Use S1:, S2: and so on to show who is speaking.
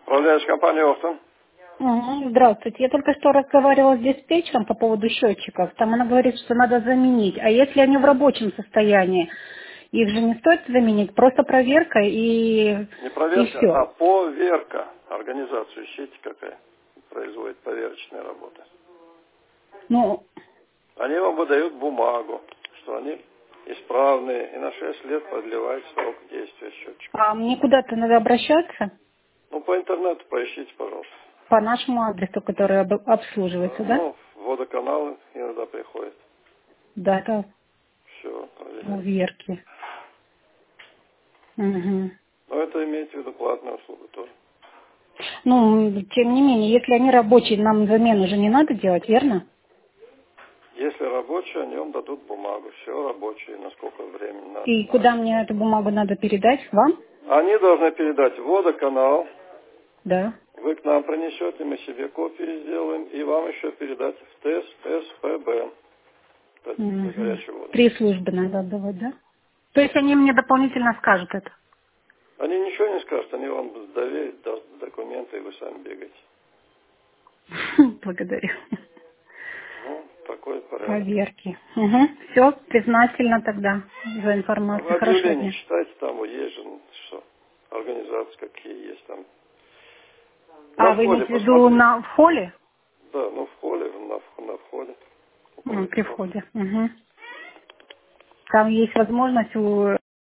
S1: Управляешь компанией Офтон?
S2: Здравствуйте. Я только что разговаривала с диспетчером по поводу счетчиков. Там она говорит, что надо заменить. А если они в рабочем состоянии, их же не стоит заменить, просто проверка и
S1: Не проверка,
S2: все.
S1: а поверка. Организацию ищите, какая производит поверочные работы.
S2: Ну,
S1: Они вам выдают бумагу, что они исправные, и на 6 лет продлевает срок действия счетчика.
S2: а мне куда-то надо обращаться
S1: Ну, по интернету поищите, пожалуйста.
S2: по нашему адресу, который обслуживается, да?
S1: Ну, водоканалы иногда приходят.
S2: Дата
S1: Все, проверяйте.
S2: проверки. Угу.
S1: Но это имеете в виду платная услуга тоже.
S2: Ну, тем не менее, если они рабочие, нам замену же не надо делать, верно?
S1: Если рабочий, они вам дадут бумагу. Все рабочие, на сколько времени надо.
S2: И куда мне эту бумагу надо передать? Вам?
S1: Они должны передать в водоканал.
S2: Да.
S1: Вы к нам принесете, мы себе копии сделаем, и вам еще передать в ТСПБ. За горячую воду.
S2: 3 службы надо отдавать, да? То есть они мне дополнительно скажут это?
S1: Они ничего не скажут, они вам доверят документы, и вы сами бегаете.
S2: Благодарю.
S1: Ну, такой порядок.
S2: Проверки. Все, признательна тогда за
S1: А
S2: информацию.
S1: вы
S2: Хорошего
S1: объявление
S2: дня.
S1: читайте, там вот есть же, что, организации какие есть там. На
S2: А вы
S1: входе
S2: имеете в виду
S1: посмотрите.
S2: в холле?
S1: Да, ну в холле, на входе.
S2: При входе. Там есть возможность